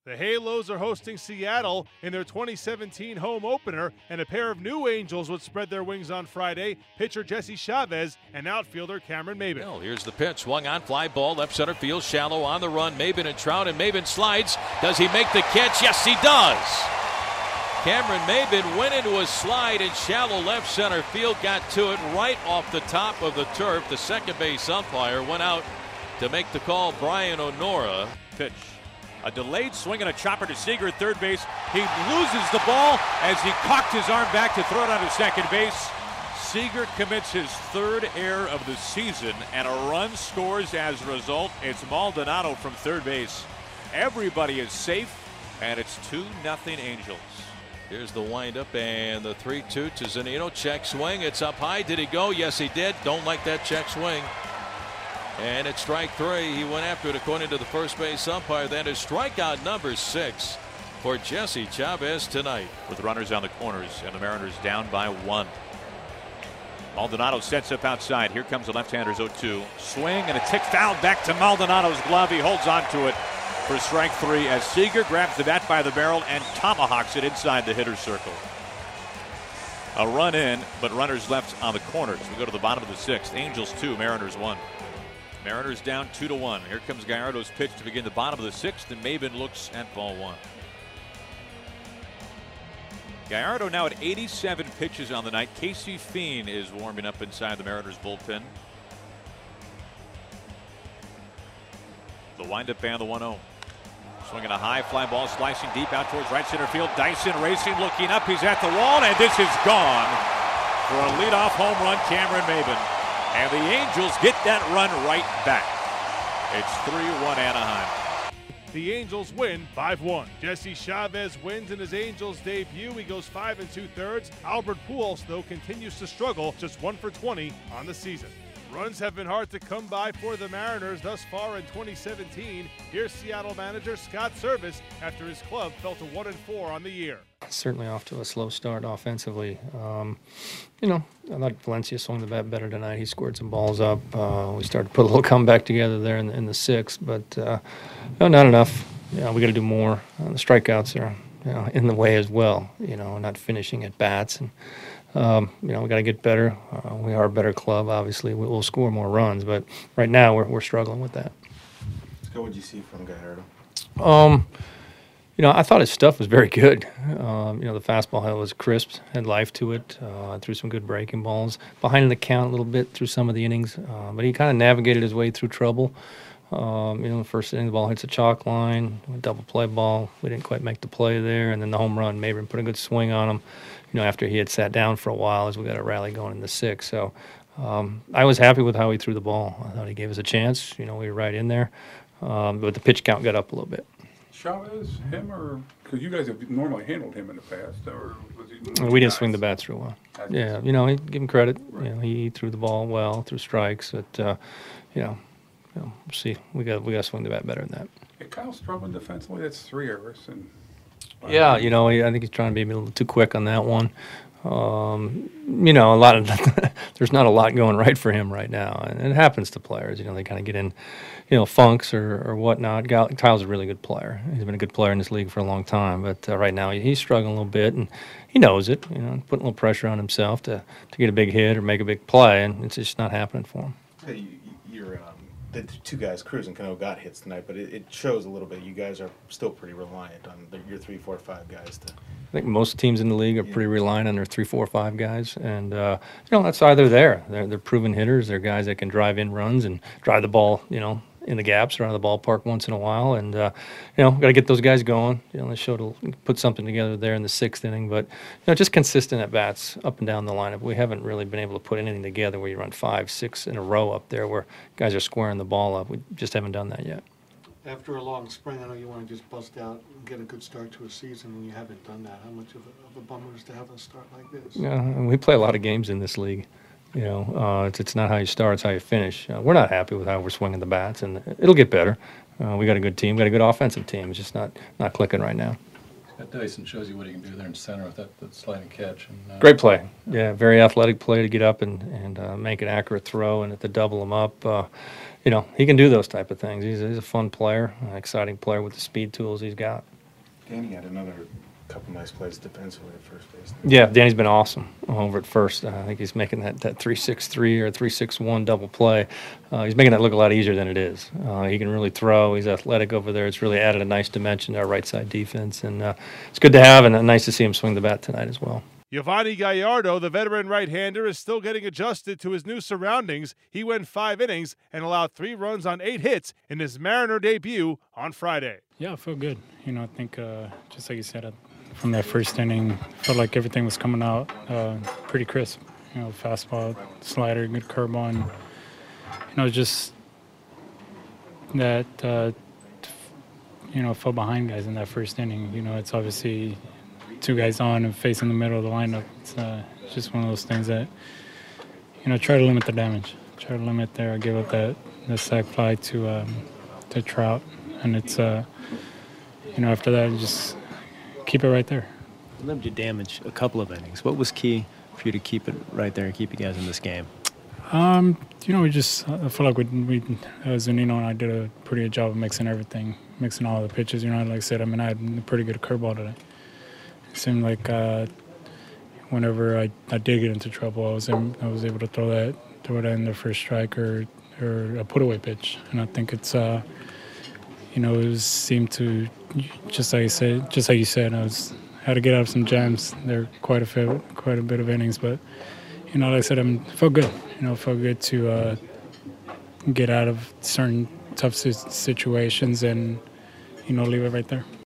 The Halos are hosting Seattle in their 2017 home opener, and a pair of new Angels would spread their wings on Friday. Pitcher Jesse Chavez and outfielder Cameron Maybin. Well, here's the pitch. Swung on, fly ball, left center field, shallow on the run. Maybin and Trout, and Maybin slides. Does he make the catch? Yes, he does. Cameron Maybin went into a slide in shallow left center field, got to it right off the top of the turf. The second base umpire went out to make the call. Brian O'Nora. Pitch. A delayed swing and a chopper to Seager at third base. He loses the ball as he cocked his arm back to throw it onto second base. Seager commits his third error of the season, and a run scores as a result. It's Maldonado from third base. Everybody is safe, and it's 2-0 Angels. Here's the windup and the 3-2 to Zunino. Check swing. It's up high. Did he go? Yes, he did. Don't like that check swing. And it's strike three. He went after it according to the first base umpire. That is strikeout number 6 for Jesse Chavez tonight. With runners on the corners and the Mariners down by 1. Maldonado sets up outside. Here comes the left-hander's 0-2. Swing and a tick foul back to Maldonado's glove. He holds on to it for strike 3 as Seager grabs the bat by the barrel and tomahawks it inside the hitter's circle. A run in, but runners left on the corners. We go to the bottom of the 6th. Angels 2, Mariners 1. Mariners down 2-1. Here comes Gallardo's pitch to begin the bottom of the 6th, and Maybin looks at ball 1. Gallardo now at 87 pitches on the night. Casey Fien is warming up inside the Mariners bullpen. The windup and the 1-0. Swinging a high fly ball, slicing deep out towards right center field. Dyson racing, looking up. He's at the wall, and this is gone for a leadoff home run, Cameron Maybin. And the Angels get that run right back. It's 3-1 Anaheim. The Angels win 5-1. Jesse Chavez wins in his Angels debut. He goes 5 2/3. Albert Pujols, though, continues to struggle, just 1 for 20 on the season. Runs have been hard to come by for the Mariners thus far in 2017. Here's Seattle manager Scott Servais after his club fell to 1-4 on the year. Certainly off to a slow start offensively. I thought Valencia swung the bat better tonight. He scored some balls up. We started to put a little comeback together there in the 6th, but not enough. We got to do more. The strikeouts are in the way as well. Not finishing at bats, and we got to get better. We are a better club. Obviously, we'll score more runs, but right now we're struggling with that. What did you see from Gallardo? I thought his stuff was very good. The fastball was crisp, had life to it, threw some good breaking balls. Behind in the count a little bit through some of the innings, but he kind of navigated his way through trouble. The first inning, the ball hits a chalk line, a double play ball. We didn't quite make the play there, and then the home run, Maybin put a good swing on him, after he had sat down for a while as we got a rally going in the 6th. So I was happy with how he threw the ball. I thought he gave us a chance. We were right in there, but the pitch count got up a little bit. Chavez, him, or because you guys have normally handled him in the past, or was he? We didn't swing the bats through well. Yeah, give him credit. Right. He threw the ball well, threw strikes, but we'll see. We got to swing the bat better than that. Hey, Kyle struggling defensively. That's 3 errors, and yeah, I think he's trying to be a little too quick on that one. A lot of there's not a lot going right for him right now, and it happens to players. They kind of get in, funks or whatnot. Kyle's a really good player. He's been a good player in this league for a long time, but right now he's struggling a little bit, and he knows it. Putting a little pressure on himself to get a big hit or make a big play, and it's just not happening for him. Hey, the 2 guys, Cruz and Cano, got hits tonight, but it shows a little bit. You guys are still pretty reliant on your 3, 4, 5 guys to. I think most teams in the league are pretty reliant on their 3, 4, 5 guys, and that's why they're there. They're proven hitters. They're guys that can drive in runs and drive the ball, in the gaps around the ballpark once in a while, and got to get those guys going. They showed to put something together there in the 6th inning, but just consistent at bats up and down the lineup. We haven't really been able to put anything together where you run 5, 6 in a row up there where guys are squaring the ball up. We just haven't done that yet. After a long spring, I know you want to just bust out and get a good start to a season, and you haven't done that. How much of a bummer is to have a start like this? Yeah, we play a lot of games in this league. It's not how you start, it's how you finish. We're not happy with how we're swinging the bats, and it'll get better. We got a good team, got a good offensive team. It's just not clicking right now. That Dyson shows you what he can do there in center with that sliding catch. And, Great play. Yeah, very athletic play to get up and make an accurate throw, and to double him up. You know, he can do those type of things. He's a fun player, an exciting player with the speed tools he's got. Danny had another couple nice plays defensively at first base. Yeah, Danny's been awesome over at first. I think he's making that 3-6-3 or 3-6-1 double play. He's making that look a lot easier than it is. He can really throw. He's athletic over there. It's really added a nice dimension to our right side defense, and it's good to have, and nice to see him swing the bat tonight as well. Yovani Gallardo, the veteran right-hander, is still getting adjusted to his new surroundings. He went 5 innings and allowed 3 runs on 8 hits in his Mariner debut on Friday. Yeah, I feel good. You know, I think just like you said, from that first inning, I felt like everything was coming out pretty crisp. You know, fastball, slider, good curveball, and you know, just that you know, fell behind guys in that first inning. You know, it's obviously 2 guys on and facing the middle of the lineup. It's just one of those things that, you know, try to limit the damage. Try to limit there. Give up that sac fly to Trout, and it's you know, after that, just keep it right there. You limited damage a couple of innings. What was key for you to keep it right there and keep you guys in this game? You know, I feel like we Zunino and I did a pretty good job of mixing everything, mixing all the pitches. You know, like I said, I mean, I had a pretty good curveball today. It seemed like whenever I did get into trouble, I was able to throw that in the first strike or a put away pitch, and I think it's you know, it seemed to, just like you said, I had to get out of some jams. There were quite a bit of innings, but you know, like I said, it felt good. You know, it felt good to get out of certain tough situations and, you know, leave it right there.